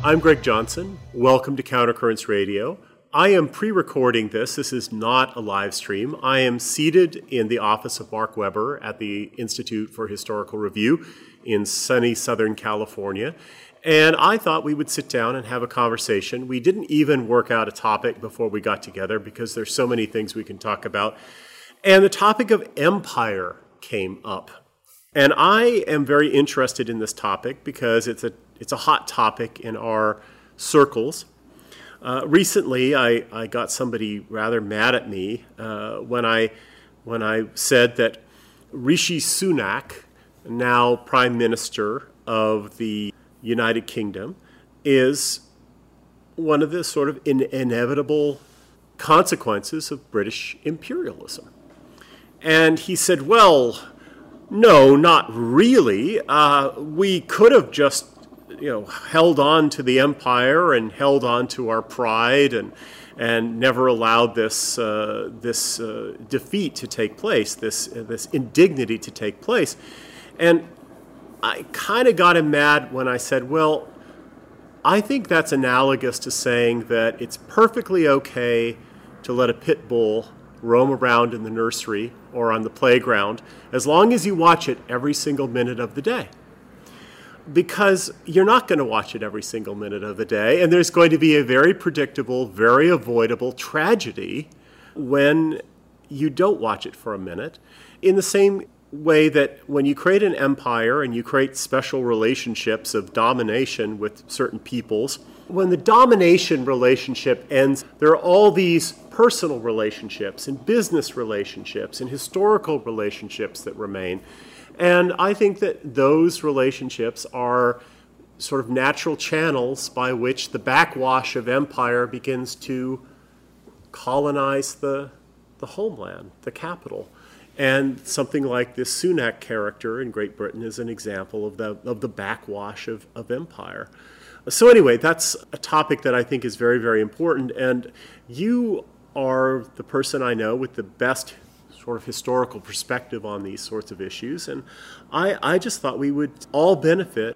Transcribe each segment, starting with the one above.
I'm Greg Johnson. Welcome to Countercurrents Radio. I am pre-recording this. This is not a live stream. I am seated in the office of Mark Weber at the Institute for Historical Review in sunny Southern California. And I thought we would sit down and have a conversation. We didn't even work out a topic before we got together because there's so many things we can talk about. And the topic of empire came up. And I am very interested in this topic because it's a hot topic in our circles. Recently, I got somebody rather mad at me when I said that Rishi Sunak, now Prime Minister of the United Kingdom, is one of the sort of inevitable consequences of British imperialism. And he said, well, no, not really. We could have just held on to the empire and held on to our pride and never allowed this defeat to take place, this indignity to take place. And I kind of got him mad when I said, well, I think that's analogous to saying that it's perfectly okay to let a pit bull roam around in the nursery or on the playground as long as you watch it every single minute of the day. Because you're not going to watch it every single minute of the day, and there's going to be a very predictable, very avoidable tragedy when you don't watch it for a minute. In the same way that when you create an empire and you create special relationships of domination with certain peoples, when the domination relationship ends, there are all these personal relationships and business relationships and historical relationships that remain. And I think that those relationships are sort of natural channels by which the backwash of empire begins to colonize the homeland, the capital. And something like this Sunak character in Great Britain is an example of the backwash of empire. So anyway, that's a topic that I think is very, very important. And you are the person I know with the best sort of historical perspective on these sorts of issues. And I just thought we would all benefit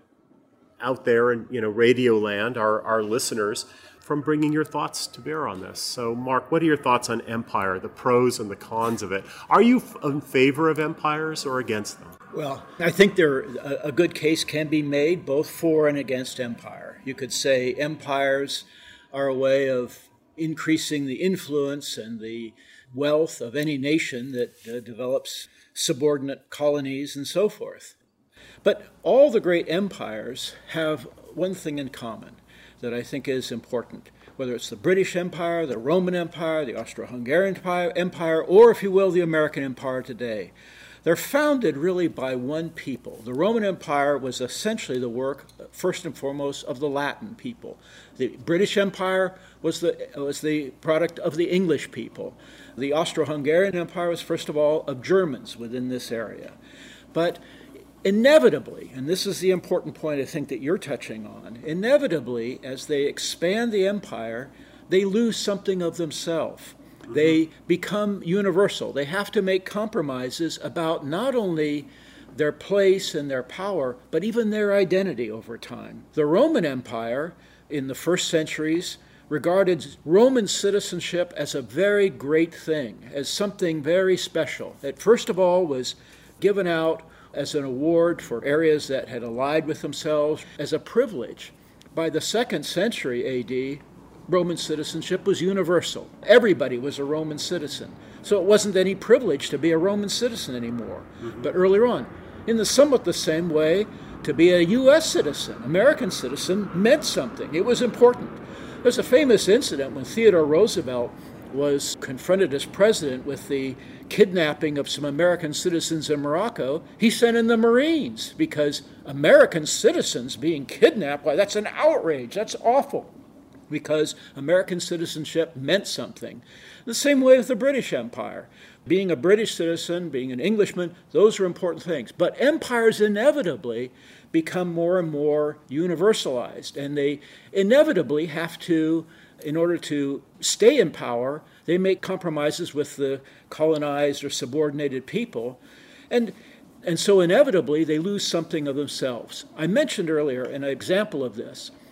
out there in Radio Land, our listeners, from bringing your thoughts to bear on this. So, Mark, what are your thoughts on empire, the pros and the cons of it? Are you in favor of empires or against them? Well, I think a good case can be made both for and against empire. You could say empires are a way of increasing the influence and the wealth of any nation that develops subordinate colonies and so forth. But all the great empires have one thing in common that I think is important, whether it's the British Empire, the Roman Empire, the Austro-Hungarian Empire, or, if you will, the American Empire today. They're founded really by one people. The Roman Empire was essentially the work, first and foremost, of the Latin people. The British Empire was the product of the English people. The Austro-Hungarian Empire was, first of all, of Germans within this area. But inevitably, and this is the important point I think that you're touching on, inevitably, as they expand the empire, they lose something of themselves. They become universal. They have to make compromises about not only their place and their power, but even their identity over time. The Roman Empire, in the first centuries, regarded Roman citizenship as a very great thing, as something very special. It, first of all, was given out as an award for areas that had allied with themselves, as a privilege. By the 2nd century A.D., Roman citizenship was universal. Everybody was a Roman citizen. So it wasn't any privilege to be a Roman citizen anymore. Mm-hmm. But earlier on, in somewhat the same way, to be a U.S. citizen, American citizen, meant something. It was important. There's a famous incident when Theodore Roosevelt was confronted as president with the kidnapping of some American citizens in Morocco. He sent in the Marines because American citizens being kidnapped, why, that's an outrage. That's awful. Because American citizenship meant something. The same way with the British Empire. Being a British citizen, being an Englishman, those are important things. But empires inevitably become more and more universalized, and they inevitably have to, in order to stay in power, they make compromises with the colonized or subordinated people. And so inevitably they lose something of themselves. I mentioned earlier an example of this.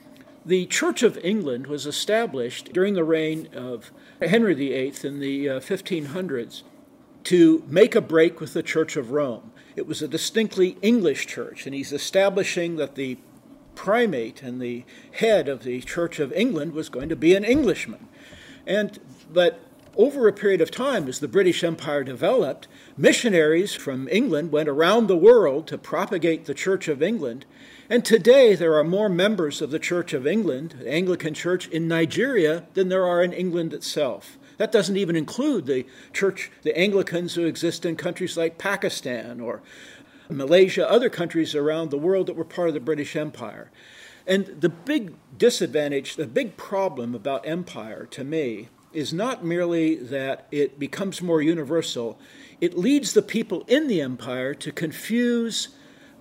The Church of England was established during the reign of Henry VIII in the 1500s to make a break with the Church of Rome. It was a distinctly English church, and he's establishing that the primate and the head of the Church of England was going to be an Englishman. But over a period of time, as the British Empire developed, missionaries from England went around the world to propagate the Church of England. And today there are more members of the Church of England, the Anglican Church, in Nigeria than there are in England itself. That doesn't even include the Anglicans who exist in countries like Pakistan or Malaysia, other countries around the world that were part of the British Empire. And the big disadvantage, the big problem about empire, to me, is not merely that it becomes more universal, it leads the people in the empire to confuse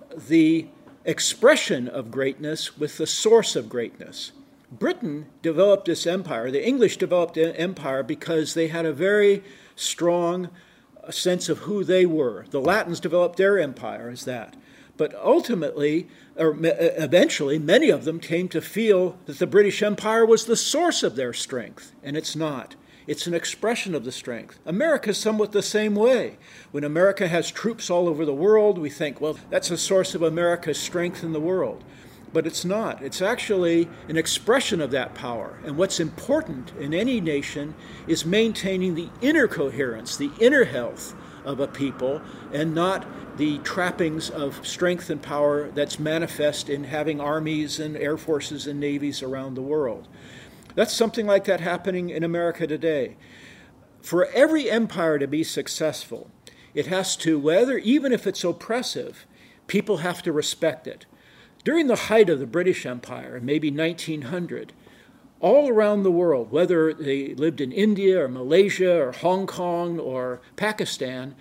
the expression of greatness with the source of greatness. Britain developed this empire, the English developed an empire because they had a very strong sense of who they were. The Latins developed their empire as that. But ultimately, or eventually, many of them came to feel that the British Empire was the source of their strength, and it's not. It's an expression of the strength. America is somewhat the same way. When America has troops all over the world, we think, well, that's a source of America's strength in the world. But it's not. It's actually an expression of that power. And what's important in any nation is maintaining the inner coherence, the inner health of a people, and not the trappings of strength and power that's manifest in having armies and air forces and navies around the world. That's something like that happening in America today. For every empire to be successful, it has to, even if it's oppressive, people have to respect it. During the height of the British Empire, maybe 1900, all around the world, whether they lived in India or Malaysia or Hong Kong or Pakistan,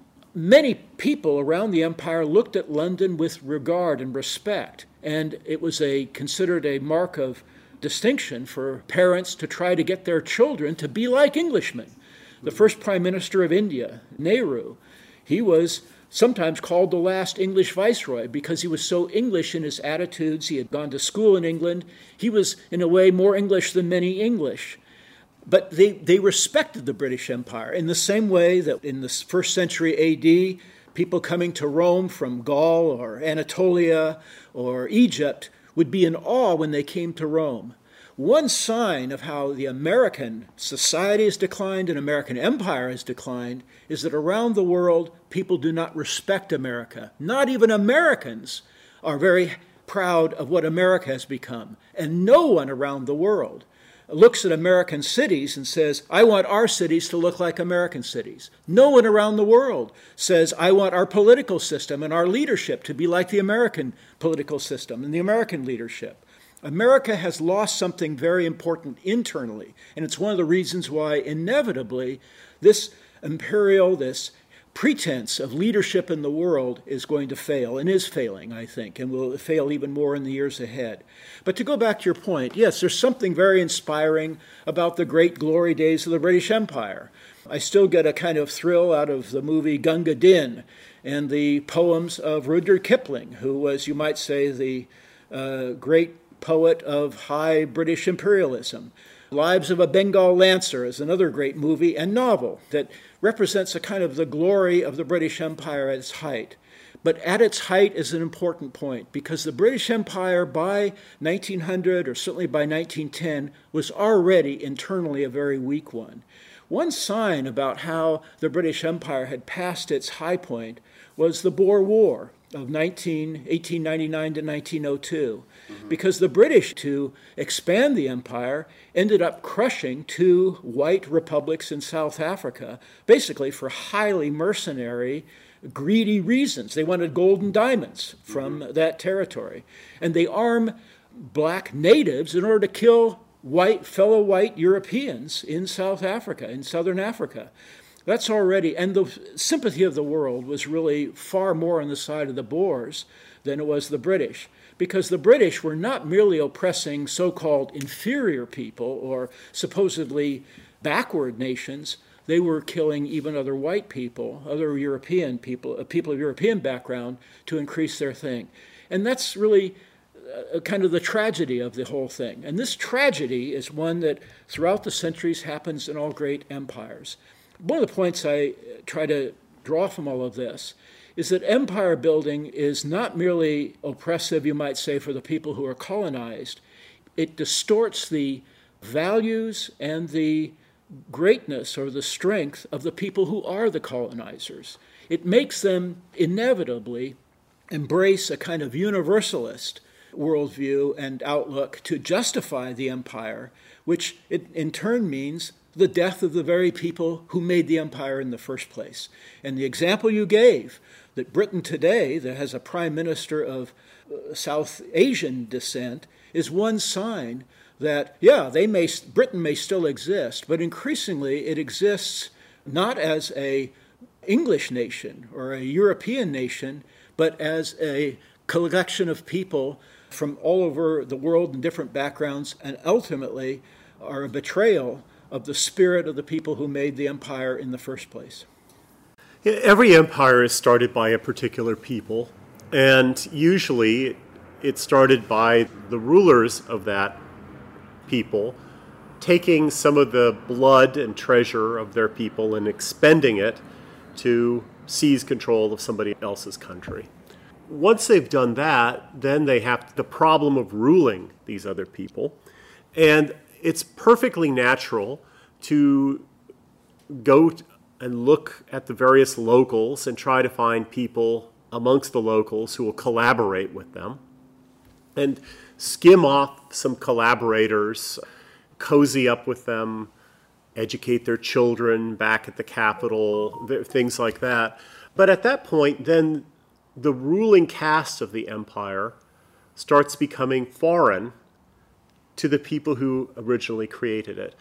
many people around the empire looked at London with regard and respect, and it was considered a mark of distinction for parents to try to get their children to be like Englishmen. The first Prime Minister of India, Nehru, he was sometimes called the last English viceroy because he was so English in his attitudes. He had gone to school in England. He was, in a way, more English than many English. But they respected the British Empire in the same way that in the first century A.D., people coming to Rome from Gaul or Anatolia or Egypt would be in awe when they came to Rome. One sign of how the American society has declined and American empire has declined is that around the world, people do not respect America. Not even Americans are very proud of what America has become. And no one around the world looks at American cities and says, I want our cities to look like American cities. No one around the world says, I want our political system and our leadership to be like the American political system and the American leadership. America has lost something very important internally, and it's one of the reasons why inevitably this pretense of leadership in the world is going to fail, and is failing, I think, and will fail even more in the years ahead. But to go back to your point, yes, there's something very inspiring about the great glory days of the British Empire. I still get a kind of thrill out of the movie Gunga Din and the poems of Rudyard Kipling, who was, you might say, the great poet of high British imperialism. Lives of a Bengal Lancer is another great movie and novel that represents a kind of the glory of the British Empire at its height. But at its height is an important point, because the British Empire by 1900, or certainly by 1910, was already internally a very weak one. One sign about how the British Empire had passed its high point was the Boer War of 1899 to 1902, because the British, to expand the empire, ended up crushing two white republics in South Africa, basically for highly mercenary, greedy reasons. They wanted gold and diamonds from that territory. And they armed black natives in order to kill fellow white Europeans in South Africa, in southern Africa. That's already, and the sympathy of the world was really far more on the side of the Boers than it was the British, because the British were not merely oppressing so-called inferior people or supposedly backward nations. They were killing even other white people, other European people, people of European background, to increase their thing. And that's really kind of the tragedy of the whole thing. And this tragedy is one that throughout the centuries happens in all great empires. One of the points I try to draw from all of this is that empire building is not merely oppressive, you might say, for the people who are colonized. It distorts the values and the greatness or the strength of the people who are the colonizers. It makes them inevitably embrace a kind of universalist worldview and outlook to justify the empire, which in turn means the death of the very people who made the empire in the first place. And the example you gave, that Britain today, that has a prime minister of South Asian descent, is one sign that, Britain may still exist, but increasingly it exists not as a English nation or a European nation, but as a collection of people from all over the world in different backgrounds, and ultimately are a betrayal of the spirit of the people who made the empire in the first place. Every empire is started by a particular people, and usually it started by the rulers of that people taking some of the blood and treasure of their people and expending it to seize control of somebody else's country. Once they've done that, then they have the problem of ruling these other people. And it's perfectly natural to go and look at the various locals and try to find people amongst the locals who will collaborate with them and skim off some collaborators, cozy up with them, educate their children back at the capital, things like that. But at that point, then the ruling caste of the empire starts becoming foreign to the people who originally created it.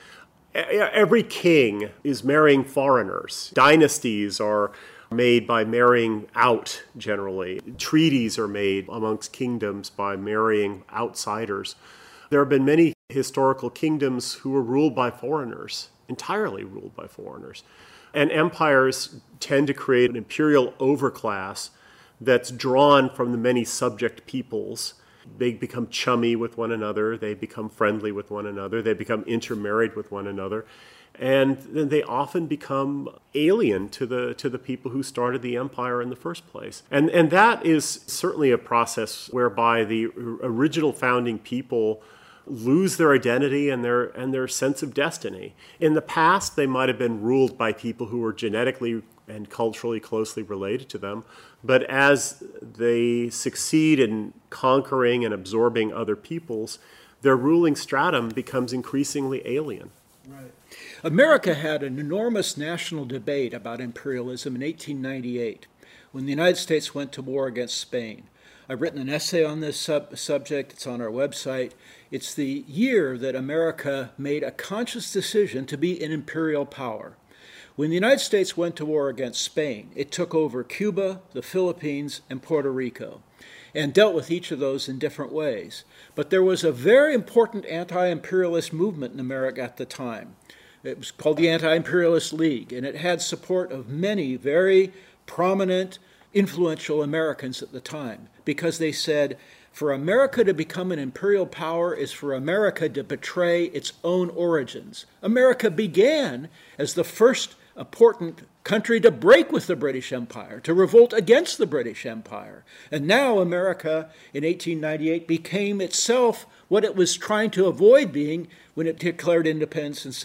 Every king is marrying foreigners. Dynasties are made by marrying out, generally. Treaties are made amongst kingdoms by marrying outsiders. There have been many historical kingdoms who were ruled by foreigners, entirely ruled by foreigners. And empires tend to create an imperial overclass that's drawn from the many subject peoples. They become chummy with one another, they become friendly with one another, they become intermarried with one another, and then they often become alien to the people who started the empire in the first place. And that is certainly a process whereby the original founding people lose their identity and their sense of destiny. In the past, they might have been ruled by people who were genetically and culturally closely related to them. But as they succeed in conquering and absorbing other peoples, their ruling stratum becomes increasingly alien. Right. America had an enormous national debate about imperialism in 1898 when the United States went to war against Spain. I've written an essay on this subject. It's on our website. It's the year that America made a conscious decision to be an imperial power. When the United States went to war against Spain, it took over Cuba, the Philippines, and Puerto Rico, and dealt with each of those in different ways. But there was a very important anti-imperialist movement in America at the time. It was called the Anti-Imperialist League, and it had support of many very prominent, influential Americans at the time, because they said, for America to become an imperial power is for America to betray its own origins. America began as the first important country to break with the British Empire, to revolt against the British Empire. And now America, in 1898, became itself what it was trying to avoid being when it declared independence in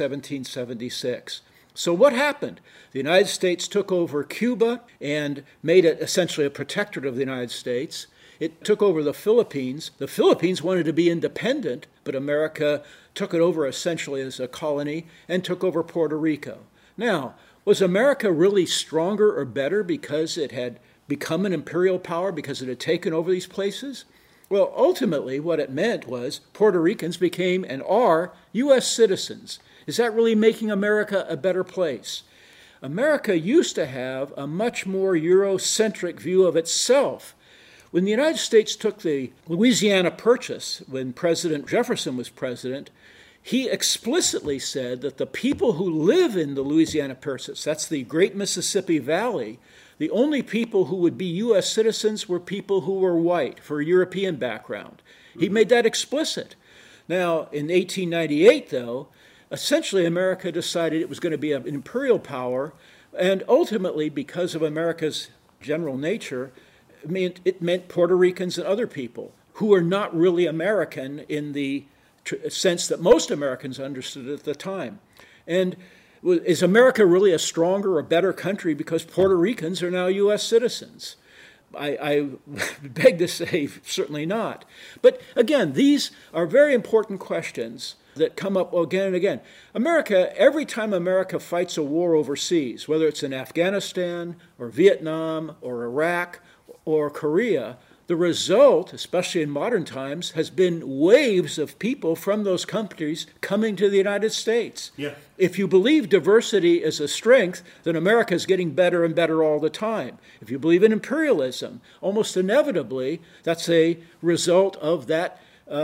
1776. So what happened? The United States took over Cuba and made it essentially a protectorate of the United States. It took over the Philippines. The Philippines wanted to be independent, but America took it over essentially as a colony and took over Puerto Rico. Now, was America really stronger or better because it had become an imperial power, because it had taken over these places? Well, ultimately, what it meant was Puerto Ricans became and are U.S. citizens. Is that really making America a better place? America used to have a much more Eurocentric view of itself. When the United States took the Louisiana Purchase, when President Jefferson was president, he explicitly said that the people who live in the Louisiana Purchase, that's the Great Mississippi Valley, the only people who would be U.S. citizens were people who were white for a European background. He made that explicit. Now, in 1898, though, essentially America decided it was going to be an imperial power, and ultimately, because of America's general nature, it meant Puerto Ricans and other people who are not really American in the sense that most Americans understood at the time. And is America really a stronger or better country because Puerto Ricans are now U.S. citizens? I beg to say certainly not. But again, these are very important questions that come up again and again. Every time America fights a war overseas, whether it's in Afghanistan or Vietnam or Iraq or Korea, the result, especially in modern times, has been waves of people from those countries coming to the United States. Yeah. If you believe diversity is a strength, then America is getting better and better all the time. If you believe in imperialism, almost inevitably, that's a result of that.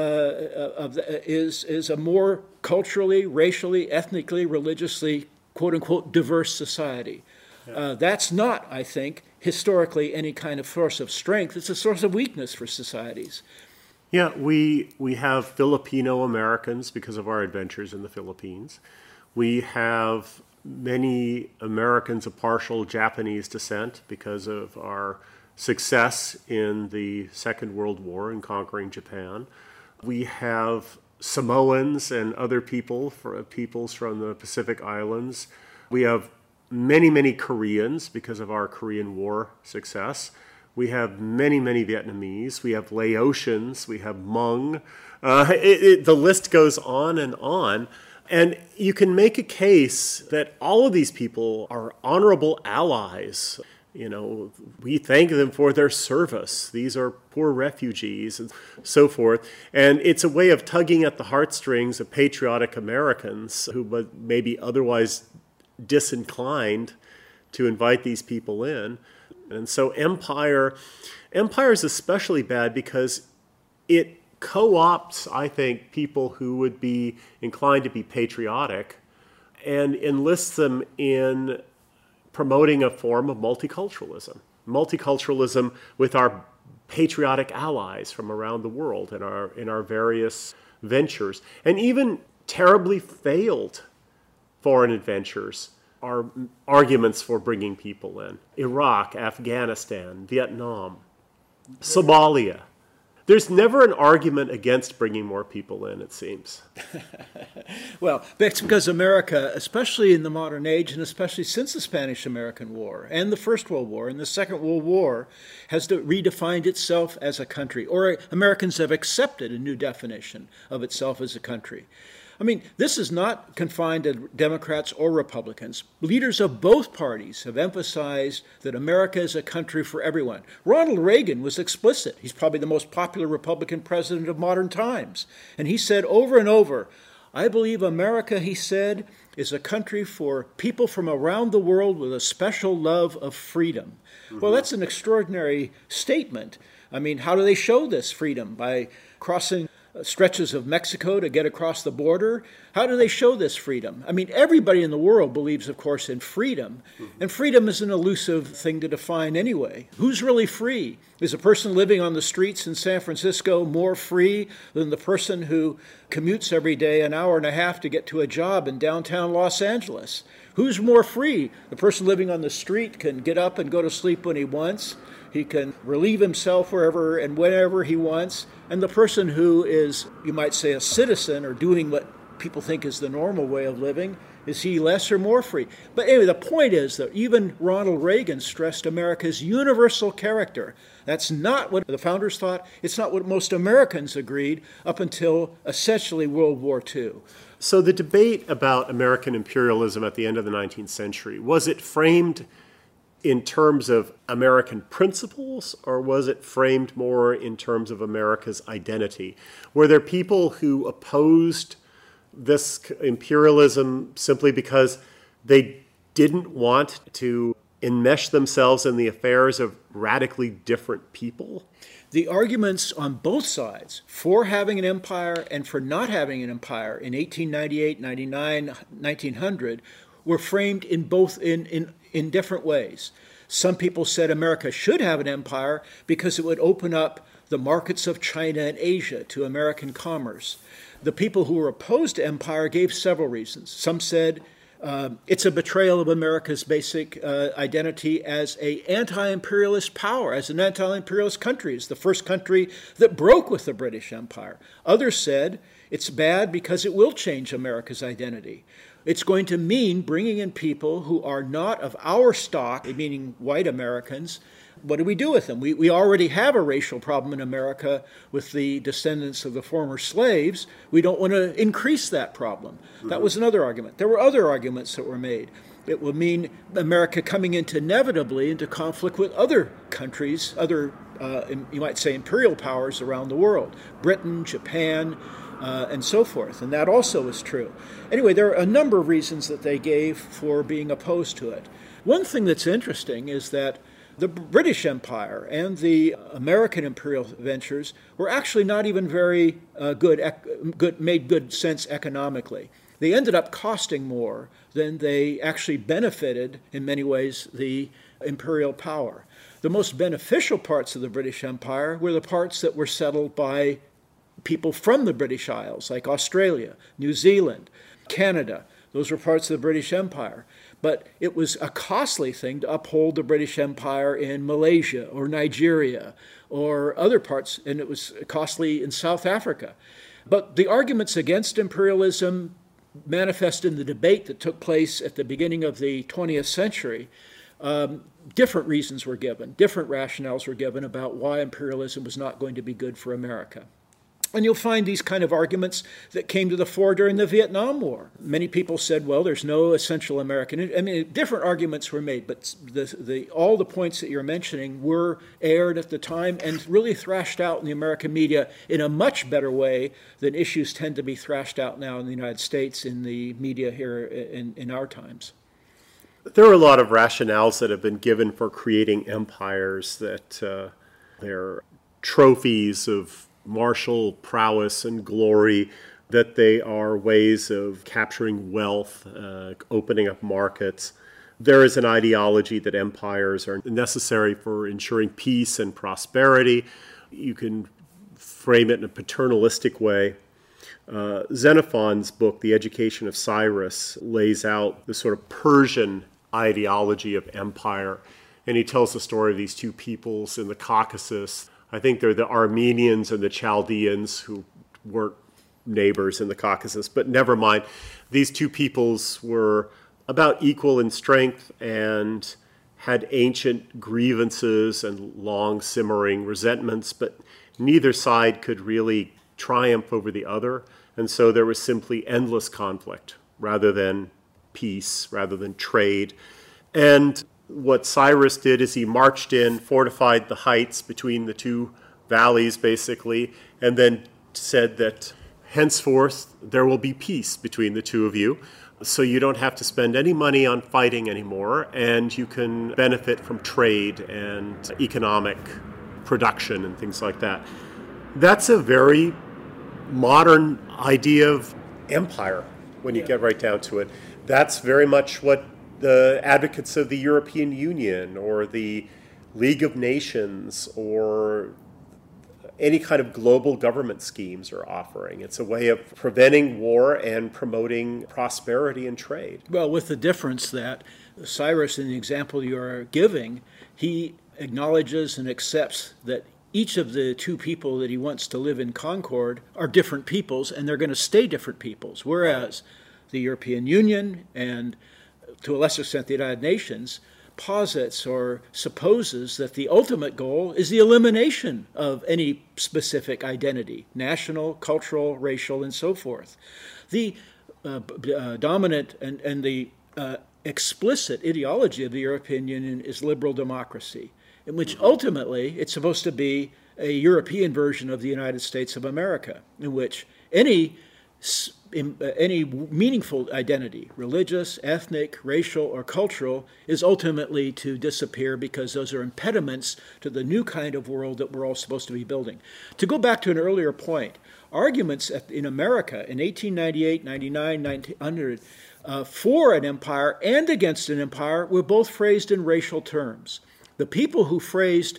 Is a more culturally, racially, ethnically, religiously, quote unquote, diverse society. That's not, I think, historically any kind of source of strength. It's a source of weakness for societies. Yeah, we have Filipino Americans because of our adventures in the Philippines. We have many Americans of partial Japanese descent because of our success in the Second World War in conquering Japan. We have Samoans and other peoples from the Pacific Islands. We have many, many Koreans because of our Korean War success. We have many, many Vietnamese. We have Laotians. We have Hmong. The list goes on. And you can make a case that all of these people are honorable allies. You know, we thank them for their service. These are poor refugees and so forth. And it's a way of tugging at the heartstrings of patriotic Americans who may be otherwise disinclined to invite these people in. And so empire is especially bad because it co-opts, I think, people who would be inclined to be patriotic and enlists them in promoting a form of multiculturalism with our patriotic allies from around the world in our various ventures. And even terribly failed foreign adventures are arguments for bringing people in. Iraq, Afghanistan, Vietnam, Somalia. There's never an argument against bringing more people in, it seems. Well, that's because America, especially in the modern age, and especially since the Spanish-American War and the First World War and the Second World War, has redefined itself as a country, or Americans have accepted a new definition of itself as a country. I mean, this is not confined to Democrats or Republicans. Leaders of both parties have emphasized that America is a country for everyone. Ronald Reagan was explicit. He's probably the most popular Republican president of modern times. And he said over and over, I believe America, he said, is a country for people from around the world with a special love of freedom. Mm-hmm. Well, that's an extraordinary statement. I mean, how do they show this freedom? By crossing stretches of Mexico to get across the border? How do they show this freedom? I mean, everybody in the world believes, of course, in freedom. And freedom is an elusive thing to define anyway. Who's really free? Is a person living on the streets in San Francisco more free than the person who commutes every day an hour and a half to get to a job in downtown Los Angeles? Who's more free? The person living on the street can get up and go to sleep when he wants. He can relieve himself wherever and whenever he wants. And the person who is, you might say, a citizen or doing what people think is the normal way of living, is he less or more free? But anyway, the point is that even Ronald Reagan stressed America's universal character. That's not what the founders thought. It's not what most Americans agreed up until essentially World War II. So the debate about American imperialism at the end of the 19th century, was it framed in terms of American principles, or was it framed more in terms of America's identity? Were there people who opposed this imperialism simply because they didn't want to enmesh themselves in the affairs of radically different people? The arguments on both sides for having an empire and for not having an empire in 1898, 99, 1900 were framed in different ways. Some people said America should have an empire because it would open up the markets of China and Asia to American commerce. The people who were opposed to empire gave several reasons. Some said it's a betrayal of America's basic identity as an anti-imperialist power, as an anti-imperialist country. It's the first country that broke with the British Empire. Others said it's bad because it will change America's identity. It's going to mean bringing in people who are not of our stock, meaning white Americans. What do we do with them? We already have a racial problem in America with the descendants of the former slaves. We don't want to increase that problem. That was another argument. There were other arguments that were made. It would mean America coming inevitably into conflict with other countries, other, you might say, imperial powers around the world, Britain, Japan, and so forth. And that also is true. Anyway, there are a number of reasons that they gave for being opposed to it. One thing that's interesting is that the British Empire and the American imperial ventures were actually not even very made good sense economically. They ended up costing more than they actually benefited, in many ways, the imperial power. The most beneficial parts of the British Empire were the parts that were settled by people from the British Isles, like Australia, New Zealand, Canada. Those were parts of the British Empire. But it was a costly thing to uphold the British Empire in Malaysia or Nigeria or other parts, and it was costly in South Africa. But the arguments against imperialism manifest in the debate that took place at the beginning of the 20th century. Different reasons were given, different rationales were given about why imperialism was not going to be good for America. And you'll find these kind of arguments that came to the fore during the Vietnam War. Many people said, well, there's no essential American. I mean, different arguments were made, but all the points that you're mentioning were aired at the time and really thrashed out in the American media in a much better way than issues tend to be thrashed out now in the United States in the media here in our times. There are a lot of rationales that have been given for creating empires, that they're trophies of martial prowess and glory, that they are ways of capturing wealth, opening up markets. There is an ideology that empires are necessary for ensuring peace and prosperity. You can frame it in a paternalistic way. Xenophon's book, The Education of Cyrus, lays out the sort of Persian ideology of empire, and he tells the story of these two peoples in the Caucasus. I think they're the Armenians and the Chaldeans, who weren't neighbors in the Caucasus, but never mind. These two peoples were about equal in strength and had ancient grievances and long simmering resentments, but neither side could really triumph over the other, and so there was simply endless conflict rather than peace, rather than trade. And what Cyrus did is he marched in, fortified the heights between the two valleys, basically, and then said that henceforth there will be peace between the two of you, so you don't have to spend any money on fighting anymore, and you can benefit from trade and economic production and things like that. That's a very modern idea of empire when you get right down to it. That's very much what the advocates of the European Union or the League of Nations or any kind of global government schemes are offering. It's a way of preventing war and promoting prosperity and trade. Well, with the difference that Cyrus, in the example you're giving, he acknowledges and accepts that each of the two people that he wants to live in concord are different peoples, and they're going to stay different peoples, whereas the European Union and to a lesser extent the United Nations posits or supposes that the ultimate goal is the elimination of any specific identity, national, cultural, racial, and so forth. The dominant and the explicit ideology of the European Union is liberal democracy, in which ultimately it's supposed to be a European version of the United States of America, in which any any meaningful identity, religious, ethnic, racial, or cultural, is ultimately to disappear because those are impediments to the new kind of world that we're all supposed to be building. To go back to an earlier point, arguments in America in 1898, 99, 1900 for an empire and against an empire were both phrased in racial terms. The people who phrased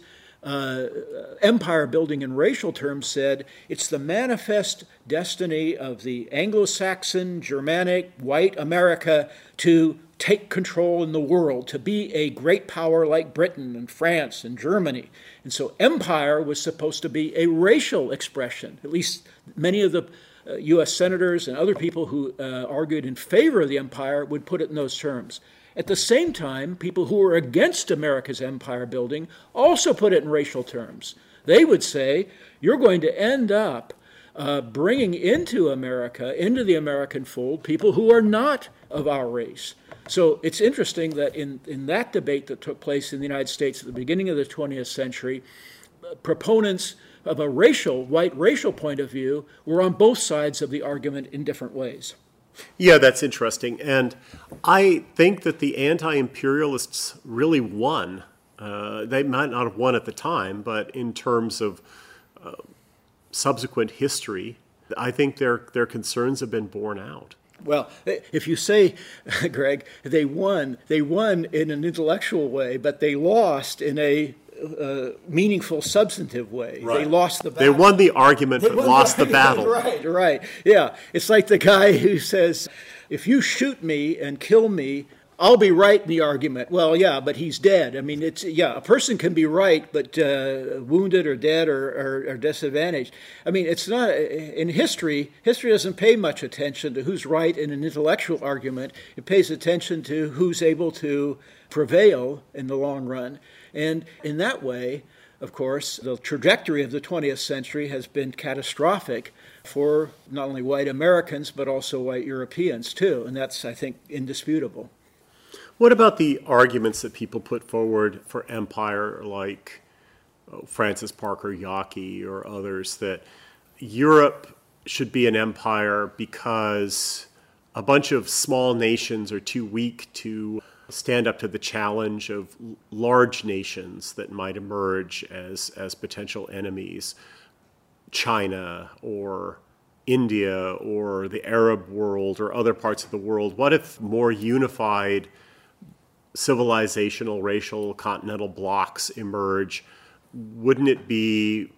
empire building in racial terms said it's the manifest destiny of the Anglo-Saxon, Germanic, white America to take control in the world, to be a great power like Britain and France and Germany. And so empire was supposed to be a racial expression. At least many of the U.S. senators and other people who argued in favor of the empire would put it in those terms. At the same time, people who were against America's empire building also put it in racial terms. They would say, you're going to end up bringing into America, into the American fold, people who are not of our race. So it's interesting that in that debate that took place in the United States at the beginning of the 20th century, proponents of a white racial point of view were on both sides of the argument in different ways. Yeah, that's interesting. And I think that the anti-imperialists really won. They might not have won at the time, but in terms of subsequent history, I think their concerns have been borne out. Well, if you say, Greg, they won in an intellectual way, but they lost in a meaningful, substantive way. Right. They lost the battle. They won the argument, but lost the battle. Right. Yeah. It's like the guy who says, if you shoot me and kill me, I'll be right in the argument. Well, yeah, but he's dead. I mean, a person can be right, but wounded or dead or disadvantaged. I mean, it's not, in history doesn't pay much attention to who's right in an intellectual argument. It pays attention to who's able to prevail in the long run. And in that way, of course, the trajectory of the 20th century has been catastrophic for not only white Americans, but also white Europeans, too. And that's, I think, indisputable. What about the arguments that people put forward for empire, like Francis Parker Yockey or others, that Europe should be an empire because a bunch of small nations are too weak to stand up to the challenge of large nations that might emerge as potential enemies, China or India or the Arab world or other parts of the world? What if more unified civilizational, racial, continental blocks emerge? Wouldn't it be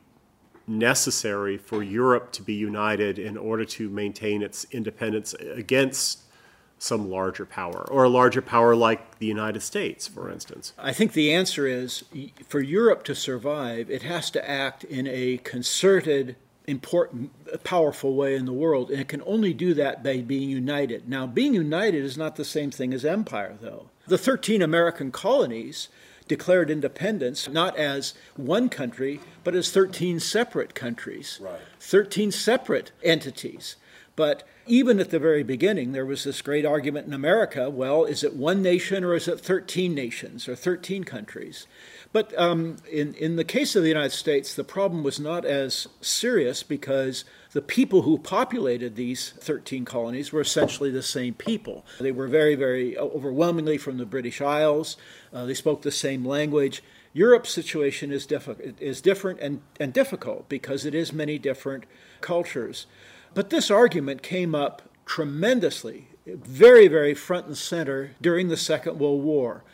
necessary for Europe to be united in order to maintain its independence against some larger power, or a larger power like the United States, for instance? I think the answer is, for Europe to survive, it has to act in a concerted, important, powerful way in the world, and it can only do that by being united. Now, being united is not the same thing as empire, though. The 13 American colonies declared independence not as one country, but as 13 separate countries, 13 separate entities. But even at the very beginning, there was this great argument in America, well, is it one nation or is it 13 nations or 13 countries? But in the case of the United States, the problem was not as serious because the people who populated these 13 colonies were essentially the same people. They were very, very overwhelmingly from the British Isles. They spoke the same language. Europe's situation is different and difficult because it is many different cultures. But this argument came up tremendously, very, very front and center during the Second World War,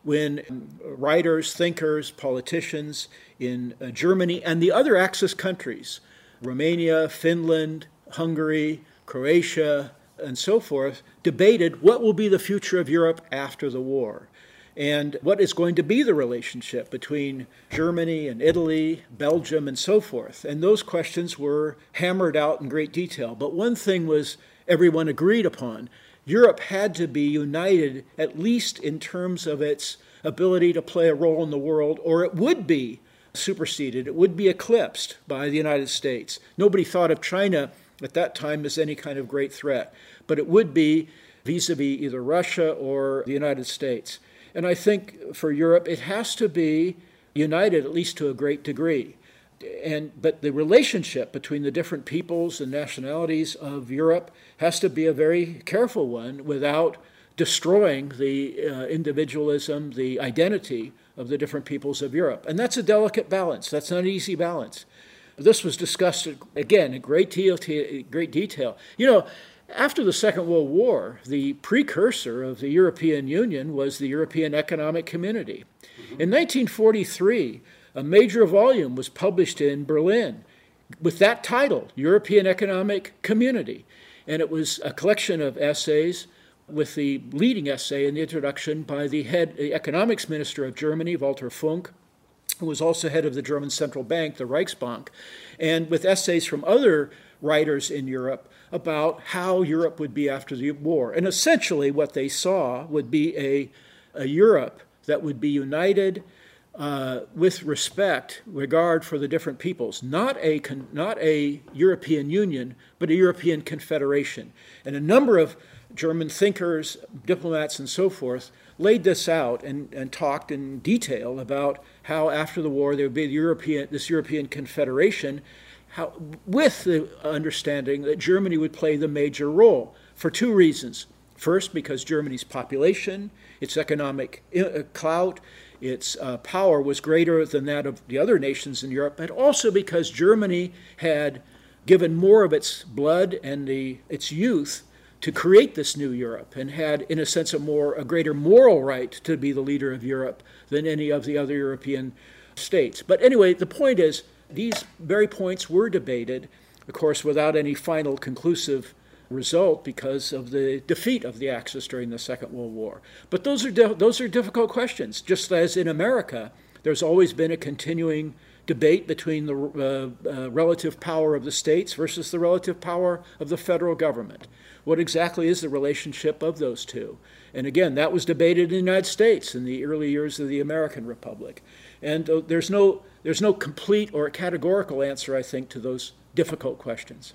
when writers, thinkers, politicians in Germany and the other Axis countries, Romania, Finland, Hungary, Croatia, and so forth, debated what will be the future of Europe after the war. And what is going to be the relationship between Germany and Italy, Belgium, and so forth? And those questions were hammered out in great detail. But one thing was everyone agreed upon. Europe had to be united, at least in terms of its ability to play a role in the world, or it would be superseded. It would be eclipsed by the United States. Nobody thought of China at that time as any kind of great threat, but it would be vis-a-vis either Russia or the United States. And I think for Europe, it has to be united, at least to a great degree. But the relationship between the different peoples and nationalities of Europe has to be a very careful one without destroying the individualism, the identity of the different peoples of Europe. And that's a delicate balance. That's not an easy balance. This was discussed, again, in great detail. After the Second World War, the precursor of the European Union was the European Economic Community. In 1943, a major volume was published in Berlin with that title, European Economic Community. And it was a collection of essays with the leading essay in the introduction by the economics minister of Germany, Walter Funk, who was also head of the German central bank, the Reichsbank, and with essays from other writers in Europe about how Europe would be after the war. And essentially what they saw would be a Europe that would be united with regard for the different peoples, not a European Union, but a European Confederation. And a number of German thinkers, diplomats, and so forth laid this out and talked in detail about how after the war there would be this European Confederation, with the understanding that Germany would play the major role for two reasons. First, because Germany's population, its economic clout, its power was greater than that of the other nations in Europe, but also because Germany had given more of its blood and its youth to create this new Europe and had, in a sense, a greater moral right to be the leader of Europe than any of the other European states. But anyway, the point is, these very points were debated, of course, without any final conclusive result because of the defeat of the Axis during the Second World War. But those are difficult questions. Just as in America, there's always been a continuing debate between the relative power of the states versus the relative power of the federal government. What exactly is the relationship of those two? And again, that was debated in the United States in the early years of the American Republic. And there's no complete or categorical answer, I think, to those difficult questions.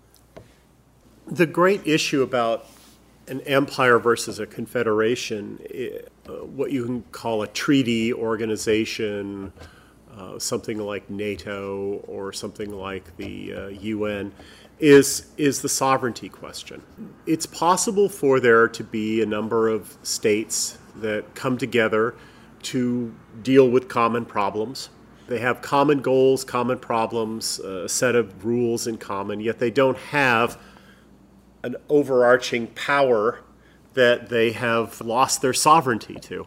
The great issue about an empire versus a confederation, what you can call a treaty organization, something like NATO or something like the UN, is the sovereignty question. It's possible for there to be a number of states that come together to deal with common problems. They have common goals, common problems, a set of rules in common, yet they don't have an overarching power that they have lost their sovereignty to.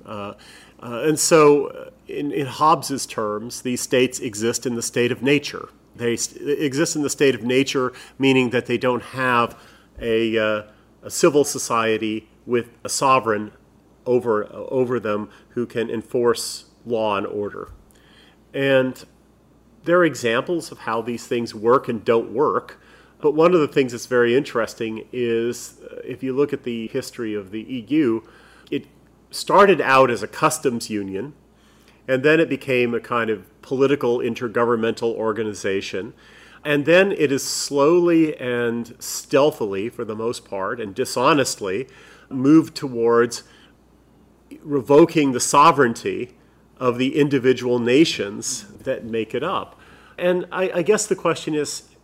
And so, in Hobbes's terms, these states exist in the state of nature. They exist in the state of nature, meaning that they don't have a civil society with a sovereign over them who can enforce law and order. And there are examples of how these things work and don't work. But one of the things that's very interesting is if you look at the history of the EU, it started out as a customs union, and then it became a kind of political intergovernmental organization. And then it is slowly and stealthily, for the most part, and dishonestly, moved towards revoking the sovereignty of the individual nations that make it up. And I guess the question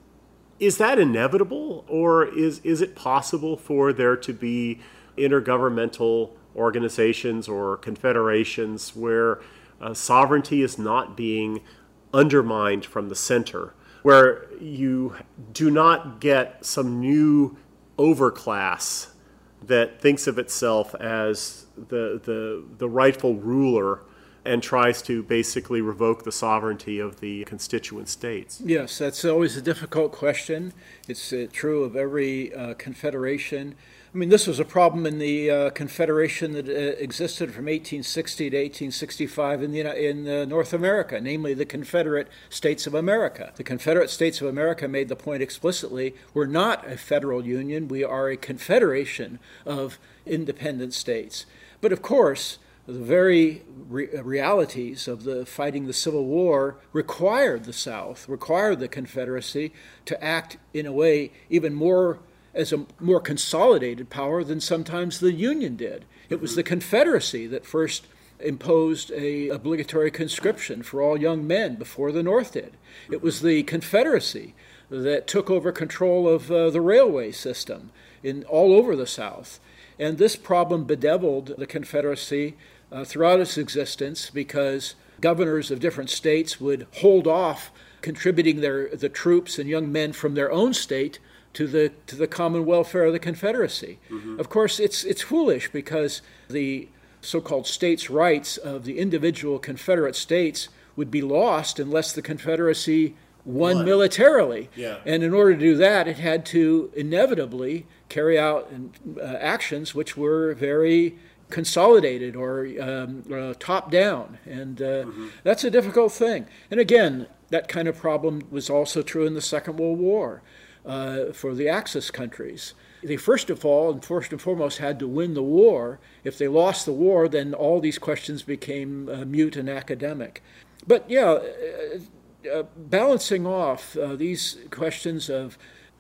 is that inevitable, or is it possible for there to be intergovernmental organizations or confederations where sovereignty is not being undermined from the center, where you do not get some new overclass that thinks of itself as the rightful ruler and tries to basically revoke the sovereignty of the constituent states? Yes, that's always a difficult question. It's true of every confederation. I mean, this was a problem in the confederation that existed from 1860 to 1865 in North America, namely the Confederate States of America. The Confederate States of America made the point explicitly, we're not a federal union, we are a confederation of independent states. But of course, the very realities of fighting the Civil War required the South, required the Confederacy to act in a way even more as a more consolidated power than sometimes the Union did. It was the Confederacy that first imposed a obligatory conscription for all young men before the North did. It was the Confederacy that took over control of the railway system all over the South. And this problem bedeviled the Confederacy throughout its existence because governors of different states would hold off contributing the troops and young men from their own state to the common welfare of the Confederacy. Mm-hmm. Of course, it's foolish because the so-called states' rights of the individual Confederate states would be lost unless the Confederacy won militarily. Yeah. And in order to do that, it had to inevitably carry out actions which were very consolidated or top-down. And that's a difficult thing. And again, that kind of problem was also true in the Second World War for the Axis countries. They first and foremost had to win the war. If they lost the war, then all these questions became mute and academic. But balancing off these questions of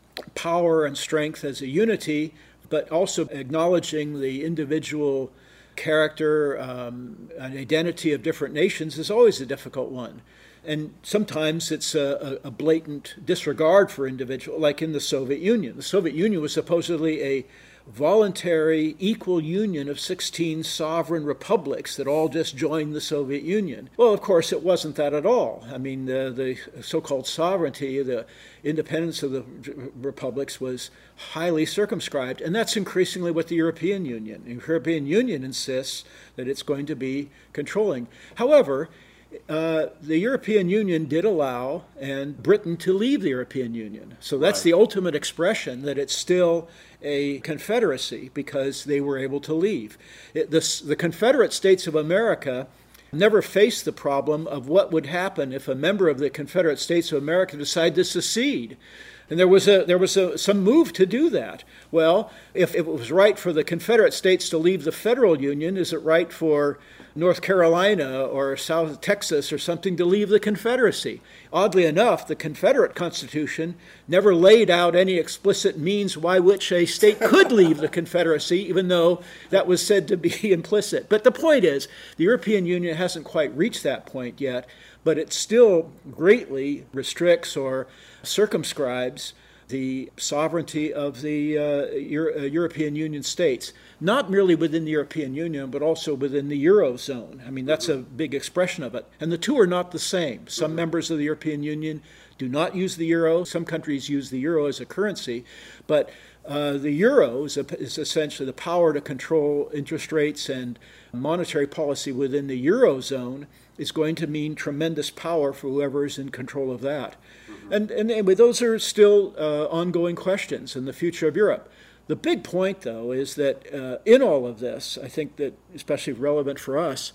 power and strength as a unity, but also acknowledging the individual character and identity of different nations is always a difficult one. And sometimes it's a blatant disregard for individual, like in the Soviet Union. The Soviet Union was supposedly a voluntary, equal union of 16 sovereign republics that all just joined the Soviet Union. Well, of course, it wasn't that at all. I mean, the so-called sovereignty, the independence of the republics was highly circumscribed, and that's increasingly what the European Union. The European Union insists that it's going to be controlling. However, the European Union did allow Britain to leave the European Union. So that's the ultimate expression that it's still a confederacy because they were able to leave. The Confederate States of America never faced the problem of what would happen if a member of the Confederate States of America decided to secede. And there was some move to do that. Well, if it was right for the Confederate States to leave the federal union, is it right for North Carolina or South Texas or something to leave the Confederacy? Oddly enough, the Confederate Constitution never laid out any explicit means by which a state could leave the Confederacy, even though that was said to be implicit. But the point is, the European Union hasn't quite reached that point yet, but it still greatly restricts or circumscribes the sovereignty of the European Union states, not merely within the European Union, but also within the Eurozone. I mean, that's a big expression of it. And the two are not the same. Some members of the European Union do not use the euro. Some countries use the euro as a currency. But the euro is essentially the power to control interest rates and monetary policy within the Eurozone is going to mean tremendous power for whoever is in control of that. And anyway, those are still ongoing questions in the future of Europe. The big point, though, is that in all of this, I think that especially relevant for us,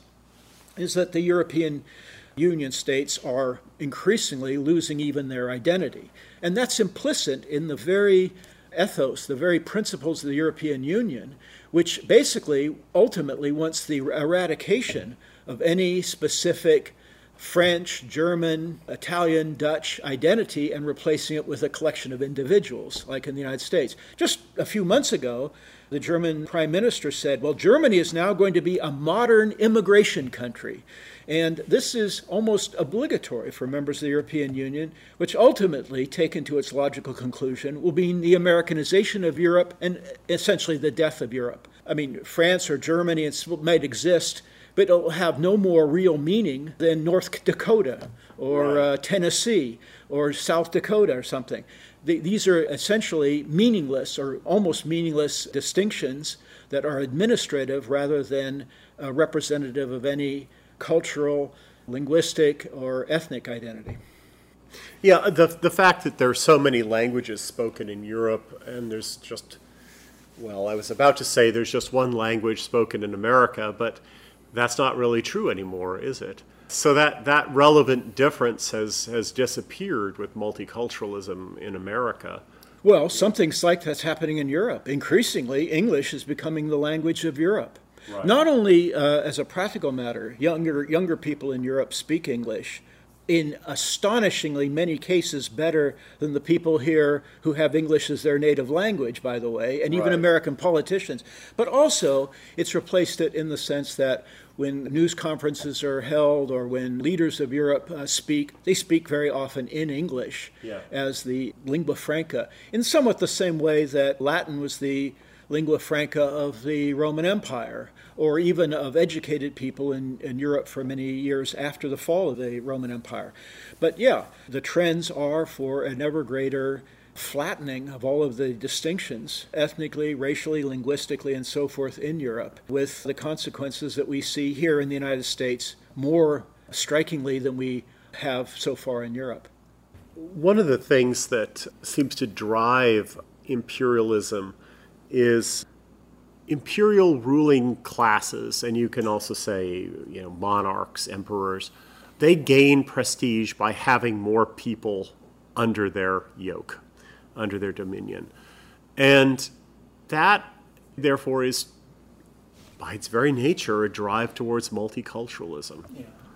is that the European Union states are increasingly losing even their identity. And that's implicit in the very ethos, the very principles of the European Union, which basically ultimately wants the eradication of any specific French, German, Italian, Dutch identity and replacing it with a collection of individuals, like in the United States. Just a few months ago, the German prime minister said, well, Germany is now going to be a modern immigration country. And this is almost obligatory for members of the European Union, which ultimately, taken to its logical conclusion, will mean the Americanization of Europe and essentially the death of Europe. I mean, France or Germany might exist, but it'll have no more real meaning than North Dakota or Tennessee or South Dakota or something. These are essentially meaningless or almost meaningless distinctions that are administrative rather than representative of any cultural, linguistic, or ethnic identity. Yeah, the fact that there are so many languages spoken in Europe, and there's just, well, I was about to say there's just one language spoken in America, but that's not really true anymore, is it? So that relevant difference has disappeared with multiculturalism in America. Well, something like that's happening in Europe. Increasingly, English is becoming the language of Europe. Right. Not only as a practical matter, younger people in Europe speak English, in astonishingly many cases better than the people here who have English as their native language, by the way, and even American politicians. But also, it's replaced it in the sense that when news conferences are held or when leaders of Europe speak, they speak very often in English as the lingua franca, in somewhat the same way that Latin was the lingua franca of the Roman Empire, or even of educated people in Europe for many years after the fall of the Roman Empire. But yeah, the trends are for an ever greater flattening of all of the distinctions, ethnically, racially, linguistically, and so forth in Europe, with the consequences that we see here in the United States more strikingly than we have so far in Europe. One of the things that seems to drive imperialism is imperial ruling classes, and you can also say, monarchs, emperors. They gain prestige by having more people under their yoke, under their dominion. And that, therefore, is, by its very nature, a drive towards multiculturalism.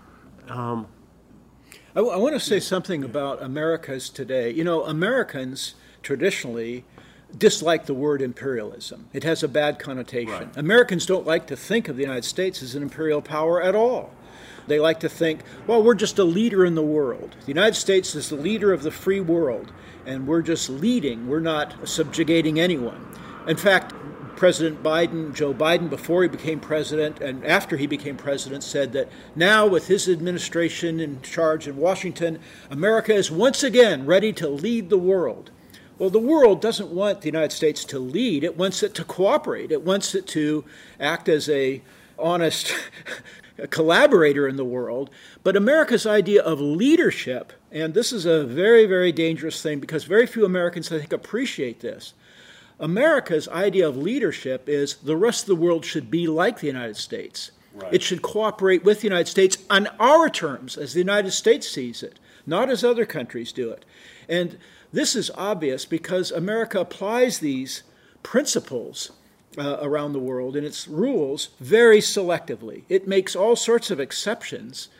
I want to say something about Americas today. Americans traditionally dislike the word imperialism. It has a bad connotation. Right. Americans don't like to think of the United States as an imperial power at all. They like to think, well, we're just a leader in the world. The United States is the leader of the free world, and we're just leading. We're not subjugating anyone. In fact, President Biden, Joe Biden, before he became president and after he became president, said that now with his administration in charge in Washington, America is once again ready to lead the world. Well, the world doesn't want the United States to lead. It wants it to cooperate. It wants it to act as an honest collaborator in the world. But America's idea of leadership, and this is a very, very dangerous thing because very few Americans, I think, appreciate this. America's idea of leadership is the rest of the world should be like the United States. Right. It should cooperate with the United States on our terms, as the United States sees it, not as other countries do it. And this is obvious because America applies these principles around the world and its rules very selectively. It makes all sorts of exceptions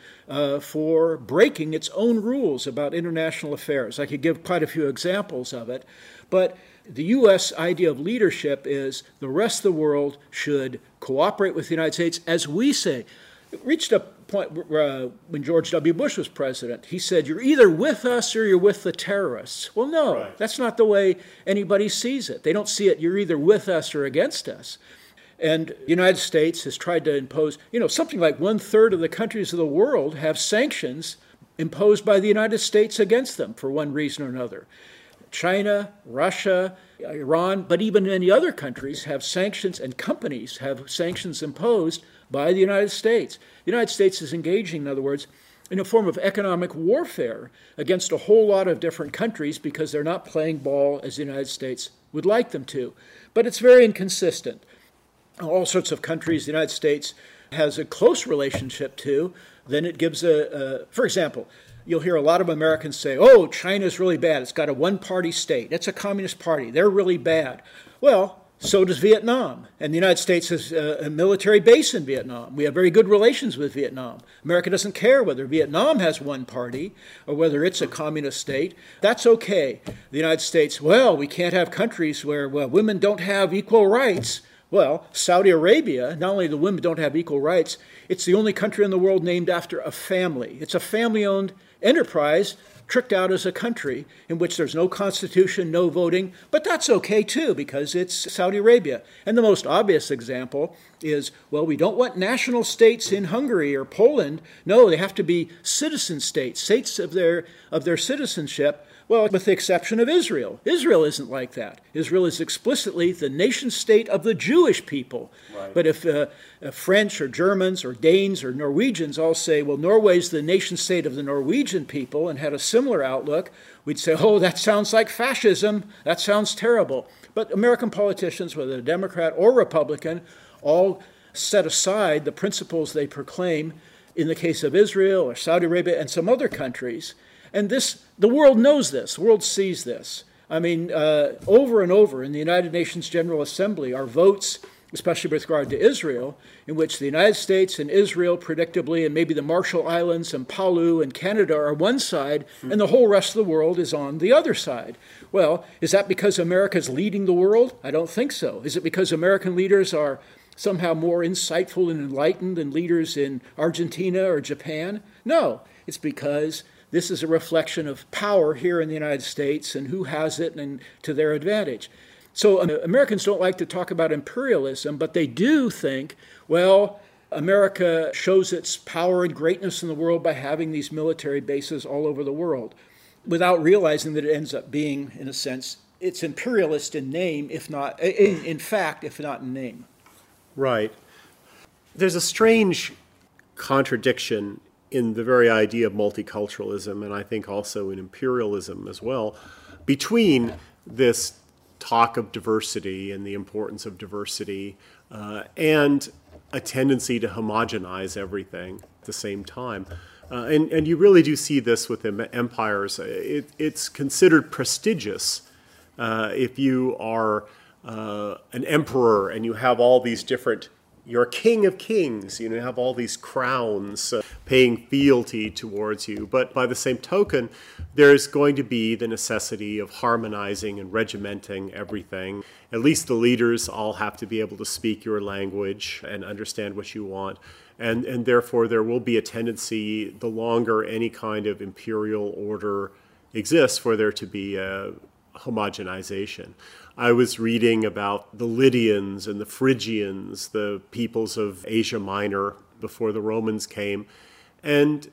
for breaking its own rules about international affairs. I could give quite a few examples of it, but the U.S. idea of leadership is the rest of the world should cooperate with the United States, as we say. It reached a point when George W. Bush was president. He said, you're either with us or you're with the terrorists. Well, no, That's not the way anybody sees it. They don't see it, you're either with us or against us. And the United States has tried to impose, something like 1/3 of the countries of the world have sanctions imposed by the United States against them for one reason or another. China, Russia, Iran, but even many other countries have sanctions, and companies have sanctions imposed by the United States. The United States is engaging, in other words, in a form of economic warfare against a whole lot of different countries because they're not playing ball as the United States would like them to. But it's very inconsistent. All sorts of countries the United States has a close relationship to, then it gives for example, you'll hear a lot of Americans say, oh, China's really bad. It's got a one-party state. It's a communist party. They're really bad. Well, so does Vietnam. And the United States has a military base in Vietnam. We have very good relations with Vietnam. America doesn't care whether Vietnam has one party or whether it's a communist state. That's okay. The United States, well, we can't have countries where women don't have equal rights. Well, Saudi Arabia, not only do women don't have equal rights, it's the only country in the world named after a family. It's a family-owned enterprise tricked out as a country in which there's no constitution, no voting, but that's okay too because it's Saudi Arabia. And the most obvious example is, well, we don't want national states in Hungary or Poland. No, they have to be citizen states, states of their citizenship. Well, with the exception of Israel. Israel isn't like that. Israel is explicitly the nation state of the Jewish people. Right. But if French or Germans or Danes or Norwegians all say, well, Norway's the nation state of the Norwegian people and had a similar outlook, we'd say, oh, that sounds like fascism. That sounds terrible. But American politicians, whether Democrat or Republican, all set aside the principles they proclaim in the case of Israel or Saudi Arabia and some other countries. And the world knows this. The world sees this. I mean, over and over in the United Nations General Assembly are votes especially with regard to Israel, in which the United States and Israel, predictably, and maybe the Marshall Islands and Palau and Canada are one side, and the whole rest of the world is on the other side. Well, is that because America's leading the world? I don't think so. Is it because American leaders are somehow more insightful and enlightened than leaders in Argentina or Japan? No, it's because this is a reflection of power here in the United States and who has it and to their advantage. So Americans don't like to talk about imperialism, but they do think, well, America shows its power and greatness in the world by having these military bases all over the world, without realizing that it ends up being, in a sense, it's imperialist in name, if not in fact, if not in name. Right. There's a strange contradiction in the very idea of multiculturalism, and I think also in imperialism as well, between this talk of diversity and the importance of diversity and a tendency to homogenize everything at the same time. And you really do see this with empires. It's considered prestigious if you are an emperor and you have all these different, you're a king of kings, you have all these crowns paying fealty towards you. But by the same token, there's going to be the necessity of harmonizing and regimenting everything. At least the leaders all have to be able to speak your language and understand what you want. And therefore, there will be a tendency, the longer any kind of imperial order exists, for there to be a homogenization. I was reading about the Lydians and the Phrygians, the peoples of Asia Minor before the Romans came. And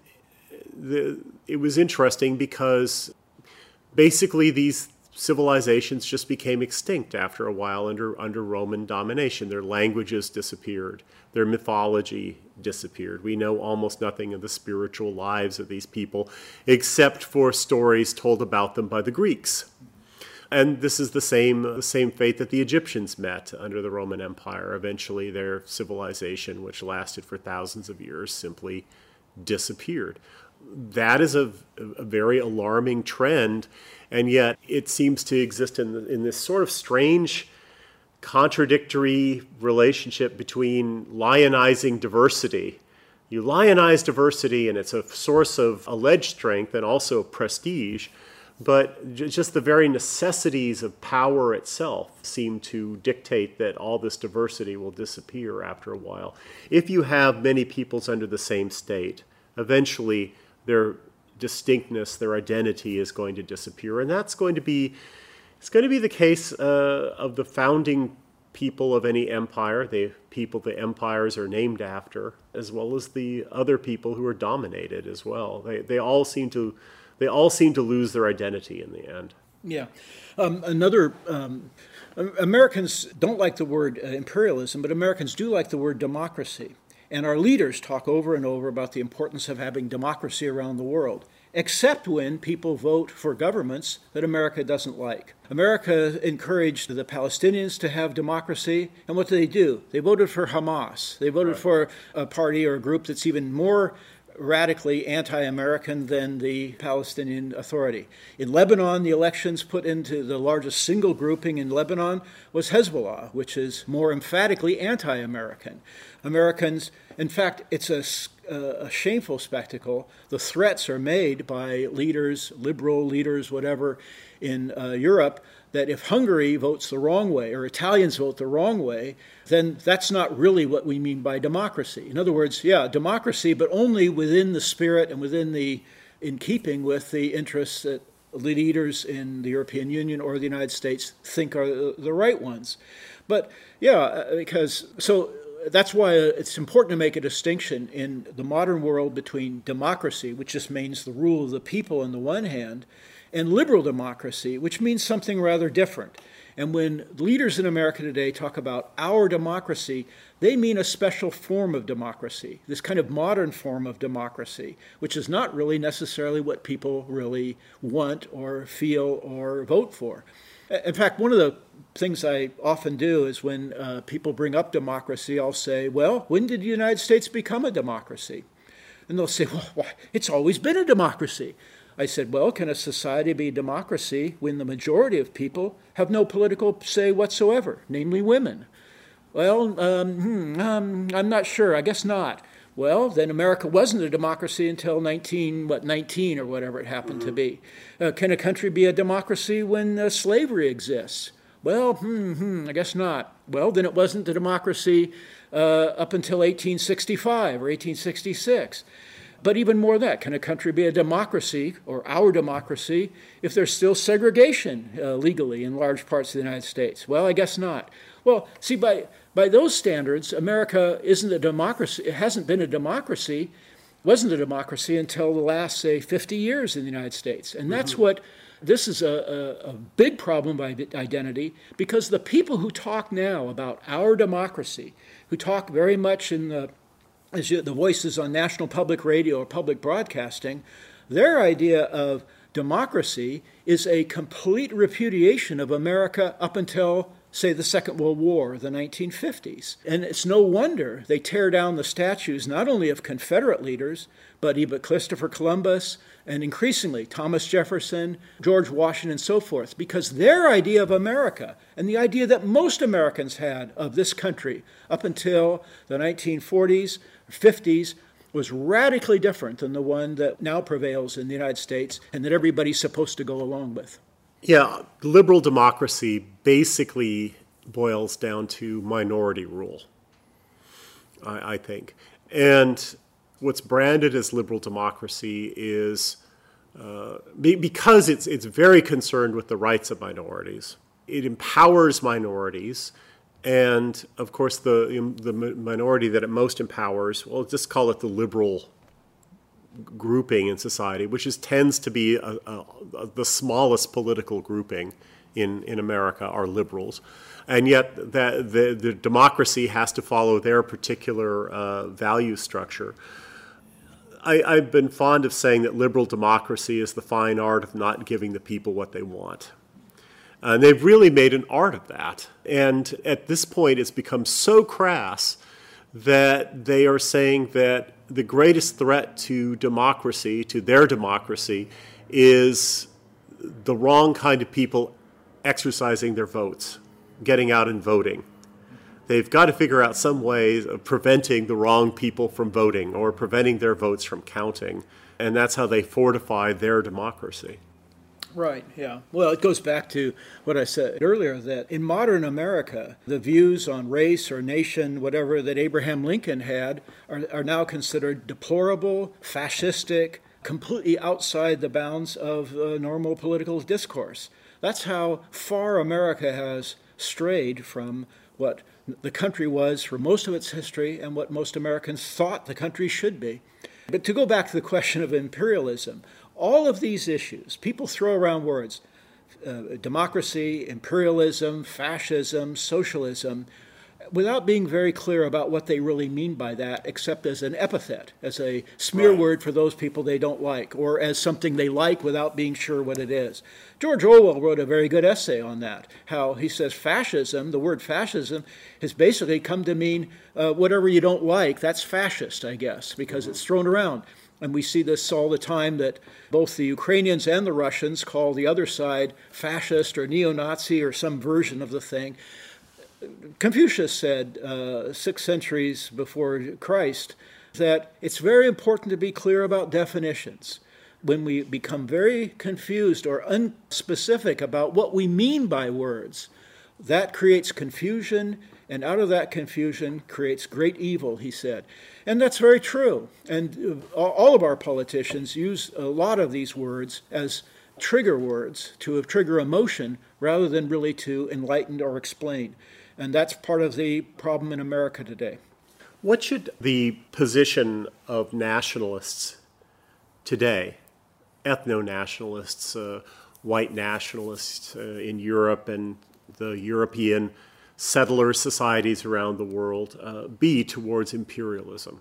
it was interesting because basically these civilizations just became extinct after a while under Roman domination. Their languages disappeared. Their mythology disappeared. We know almost nothing of the spiritual lives of these people except for stories told about them by the Greeks. And this is the same fate that the Egyptians met under the Roman Empire. Eventually, their civilization, which lasted for thousands of years, simply disappeared. That is a very alarming trend, and yet it seems to exist in this sort of strange, contradictory relationship between lionizing diversity. You lionize diversity, and it's a source of alleged strength and also prestige. But just the very necessities of power itself seem to dictate that all this diversity will disappear after a while. If you have many peoples under the same state, eventually their distinctness, their identity is going to disappear. And it's going to be the case of the founding people of any empire, the people the empires are named after, as well as the other people who are dominated as well. They all seem to lose their identity in the end. Yeah. Americans don't like the word imperialism, but Americans do like the word democracy. And our leaders talk over and over about the importance of having democracy around the world, except when people vote for governments that America doesn't like. America encouraged the Palestinians to have democracy, and what do? They voted for Hamas. They voted for a party or a group that's even more radically anti-American than the Palestinian Authority. In Lebanon, the elections put into the largest single grouping in Lebanon was Hezbollah, which is more emphatically anti-American. Americans, in fact, it's a shameful spectacle. The threats are made by leaders, liberal leaders, whatever, in Europe, that if Hungary votes the wrong way or Italians vote the wrong way, then that's not really what we mean by democracy. In other words, yeah, democracy, but only within the spirit and in keeping with the interests that leaders in the European Union or the United States think are the right ones. But yeah, so that's why it's important to make a distinction in the modern world between democracy, which just means the rule of the people on the one hand, and liberal democracy, which means something rather different. And when leaders in America today talk about our democracy, they mean a special form of democracy, this kind of modern form of democracy, which is not really necessarily what people really want or feel or vote for. In fact, one of the things I often do is when people bring up democracy, I'll say, well, when did the United States become a democracy? And they'll say, well, it's always been a democracy. I said, well, can a society be a democracy when the majority of people have no political say whatsoever, namely women? Well, I'm not sure. I guess not. Well, then America wasn't a democracy until 1919 or whatever it happened to be. Can a country be a democracy when slavery exists? Well, I guess not. Well, then it wasn't a democracy up until 1865 or 1866. But even more than that, can a country be a democracy, or our democracy, if there's still segregation legally in large parts of the United States? Well, I guess not. Well, see, by those standards, America isn't a democracy. It hasn't been a democracy, wasn't a democracy until the last, say, 50 years in the United States. And that's what, this is a big problem by identity, because the people who talk now about our democracy, who talk very much in the voices on national public radio or public broadcasting, their idea of democracy is a complete repudiation of America up until, say, the Second World War, the 1950s. And it's no wonder they tear down the statues not only of Confederate leaders, but even Christopher Columbus, and increasingly Thomas Jefferson, George Washington, and so forth, because their idea of America, and the idea that most Americans had of this country up until the 1940s, 50s, was radically different than the one that now prevails in the United States and that everybody's supposed to go along with. Yeah, liberal democracy basically boils down to minority rule, I think. And what's branded as liberal democracy is, because it's very concerned with the rights of minorities, it empowers minorities. And, of course, the minority that it most empowers, well, just call it the liberal grouping in society, which tends to be the smallest political grouping in America, are liberals. And yet the democracy has to follow their particular value structure. I've been fond of saying that liberal democracy is the fine art of not giving the people what they want. And they've really made an art of that. And at this point, it's become so crass that they are saying that the greatest threat to democracy, to their democracy, is the wrong kind of people exercising their votes, getting out and voting. They've got to figure out some ways of preventing the wrong people from voting or preventing their votes from counting. And that's how they fortify their democracy. Right, yeah. Well, it goes back to what I said earlier, that in modern America, the views on race or nation, whatever, that Abraham Lincoln had are now considered deplorable, fascistic, completely outside the bounds of normal political discourse. That's how far America has strayed from what the country was for most of its history and what most Americans thought the country should be. But to go back to the question of imperialism, all of these issues, people throw around words, democracy, imperialism, fascism, socialism, without being very clear about what they really mean by that, except as an epithet, as a smear word for those people they don't like, or as something they like without being sure what it is. George Orwell wrote a very good essay on that, how he says fascism, the word fascism, has basically come to mean whatever you don't like, that's fascist, I guess, because it's thrown around. And we see this all the time, that both the Ukrainians and the Russians call the other side fascist or neo-Nazi or some version of the thing. Confucius said 6 centuries before Christ that it's very important to be clear about definitions. When we become very confused or unspecific about what we mean by words, that creates confusion, and out of that confusion creates great evil, he said. And that's very true. And all of our politicians use a lot of these words as trigger words to trigger emotion rather than really to enlighten or explain. And that's part of the problem in America today. What should the position of nationalists today, ethno-nationalists, white nationalists in Europe and the European settler societies around the world be towards imperialism?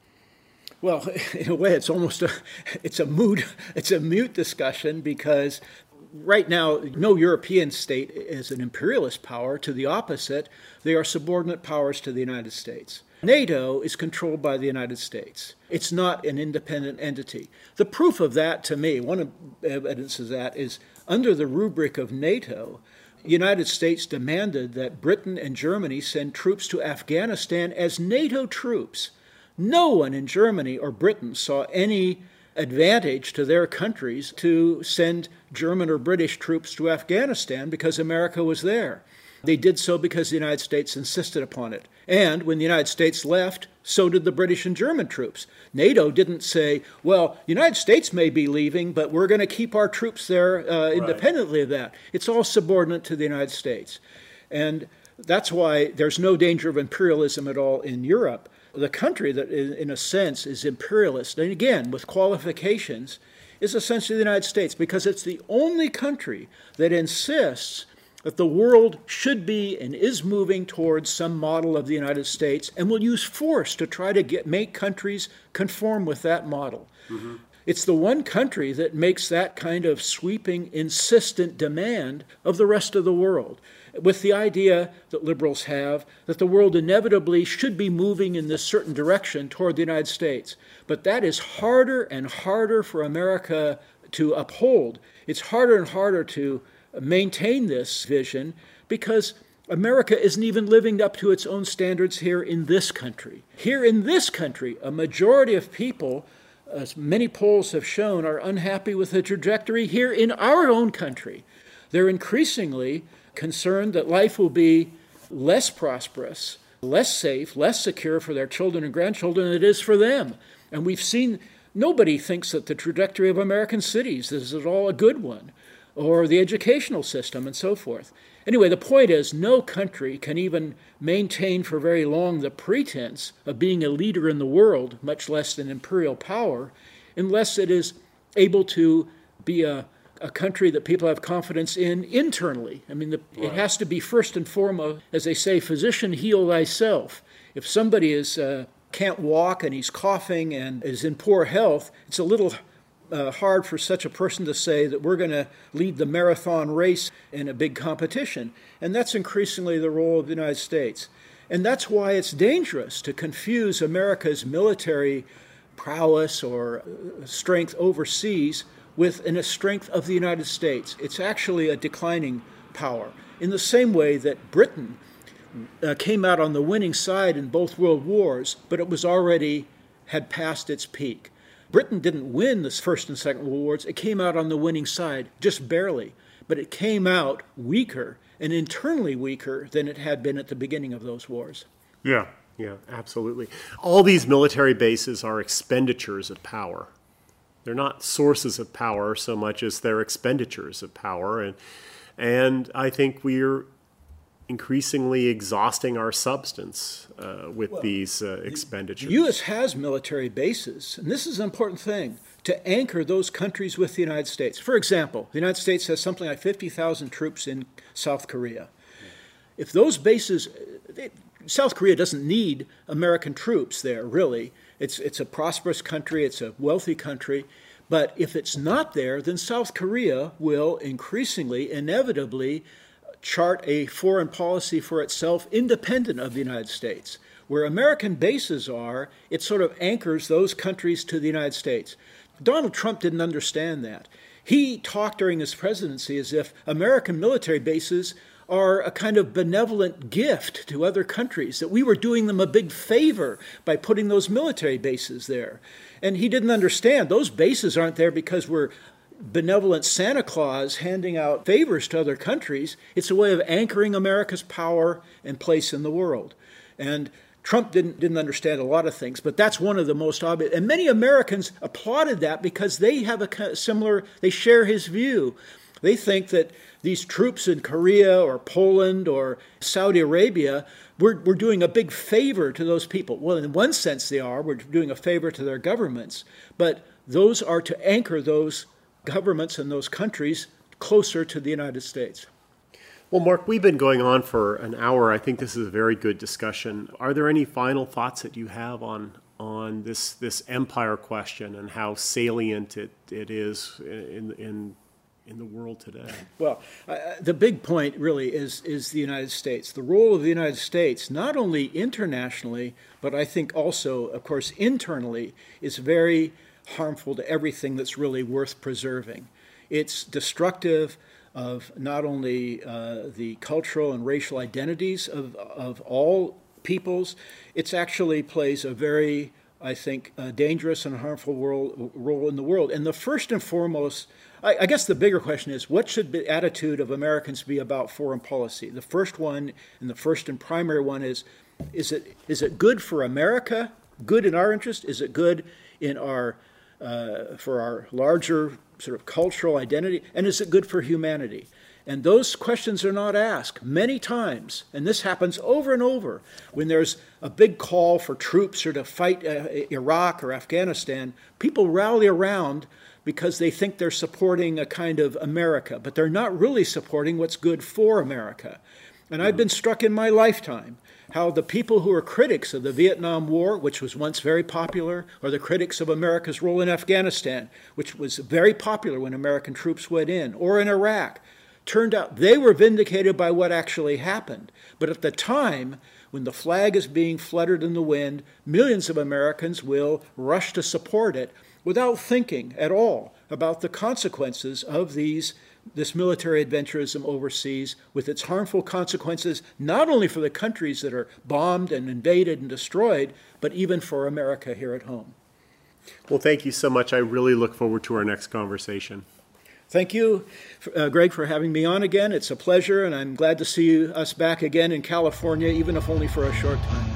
Well, in a way, it's almost a mute discussion, because right now, no European state is an imperialist power. To the opposite, they are subordinate powers to the United States. NATO is controlled by the United States. It's not an independent entity. The proof of that, to me, one of evidence of that is under the rubric of NATO, the United States demanded that Britain and Germany send troops to Afghanistan as NATO troops. No one in Germany or Britain saw any advantage to their countries to send German or British troops to Afghanistan because America was there. They did so because the United States insisted upon it. And when the United States left, so did the British and German troops. NATO didn't say, well, the United States may be leaving, but we're going to keep our troops there independently of that. It's all subordinate to the United States. And that's why there's no danger of imperialism at all in Europe. The country that, in a sense, is imperialist, and again, with qualifications, is essentially the United States, because it's the only country that insists that the world should be and is moving towards some model of the United States and will use force to try to make countries conform with that model. Mm-hmm. It's the one country that makes that kind of sweeping, insistent demand of the rest of the world, with the idea that liberals have that the world inevitably should be moving in this certain direction toward the United States. But that is harder and harder for America to uphold. It's harder and harder to maintain this vision because America isn't even living up to its own standards here in this country. Here in this country, a majority of people, as many polls have shown, are unhappy with the trajectory here in our own country. They're increasingly concerned that life will be less prosperous, less safe, less secure for their children and grandchildren than it is for them. And we've seen, nobody thinks that the trajectory of American cities is at all a good one, or the educational system and so forth. Anyway, the point is, no country can even maintain for very long the pretense of being a leader in the world, much less an imperial power, unless it is able to be a country that people have confidence in internally. I mean, it has to be first and foremost, as they say, physician, heal thyself. If somebody can't walk and he's coughing and is in poor health, it's a little hard for such a person to say that we're going to lead the marathon race in a big competition. And that's increasingly the role of the United States. And that's why it's dangerous to confuse America's military prowess or strength overseas with a strength of the United States. It's actually a declining power. In the same way that Britain came out on the winning side in both world wars, but it was already had passed its peak. Britain didn't win the First and Second World Wars. It came out on the winning side, just barely. But it came out weaker and internally weaker than it had been at the beginning of those wars. Yeah, absolutely. All these military bases are expenditures of power. They're not sources of power so much as they're expenditures of power. And I think we're increasingly exhausting our substance with these expenditures. The U.S. has military bases, and this is an important thing, to anchor those countries with the United States. For example, the United States has something like 50,000 troops in South Korea. If those bases, South Korea doesn't need American troops there, really. It's a prosperous country, it's a wealthy country, but if it's not there, then South Korea will increasingly, inevitably, chart a foreign policy for itself independent of the United States. Where American bases are, it sort of anchors those countries to the United States. Donald Trump didn't understand that. He talked during his presidency as if American military bases are a kind of benevolent gift to other countries, that we were doing them a big favor by putting those military bases there. And he didn't understand those bases aren't there because we're benevolent Santa Claus handing out favors to other countries. It's a way of anchoring America's power and place in the world. And Trump didn't understand a lot of things, but that's one of the most obvious. And many Americans applauded that because they have they share his view. They think that these troops in Korea or Poland or Saudi Arabia, we're doing a big favor to those people. Well, in one sense they are. We're doing a favor to their governments. But those are to anchor those governments and those countries closer to the United States. Well, Mark, we've been going on for an hour. I think this is a very good discussion. Are there any final thoughts that you have on this empire question and how salient it is in the world today? Well, the big point really is the United States. The role of the United States, not only internationally, but I think also, of course, internally, is very harmful to everything that's really worth preserving. It's destructive of not only the cultural and racial identities of all peoples, it actually plays a very, I think, dangerous and harmful role in the world. And the first and foremost, I guess the bigger question is, what should the attitude of Americans be about foreign policy? The first one, and the first and primary one is it good for America, good in our interest? Is it good in our for our larger sort of cultural identity? And is it good for humanity? And those questions are not asked many times, and this happens over and over. When there's a big call for troops or to fight Iraq or Afghanistan, people rally around because they think they're supporting a kind of America, but they're not really supporting what's good for America. And I've been struck in my lifetime how the people who are critics of the Vietnam War, which was once very popular, or the critics of America's role in Afghanistan, which was very popular when American troops went in, or in Iraq, turned out they were vindicated by what actually happened. But at the time, when the flag is being fluttered in the wind, millions of Americans will rush to support it without thinking at all about the consequences of this military adventurism overseas, with its harmful consequences not only for the countries that are bombed and invaded and destroyed, but even for America here at home. Well, thank you so much. I really look forward to our next conversation. Thank you, Greg, for having me on again. It's a pleasure, and I'm glad to see us back again in California, even if only for a short time.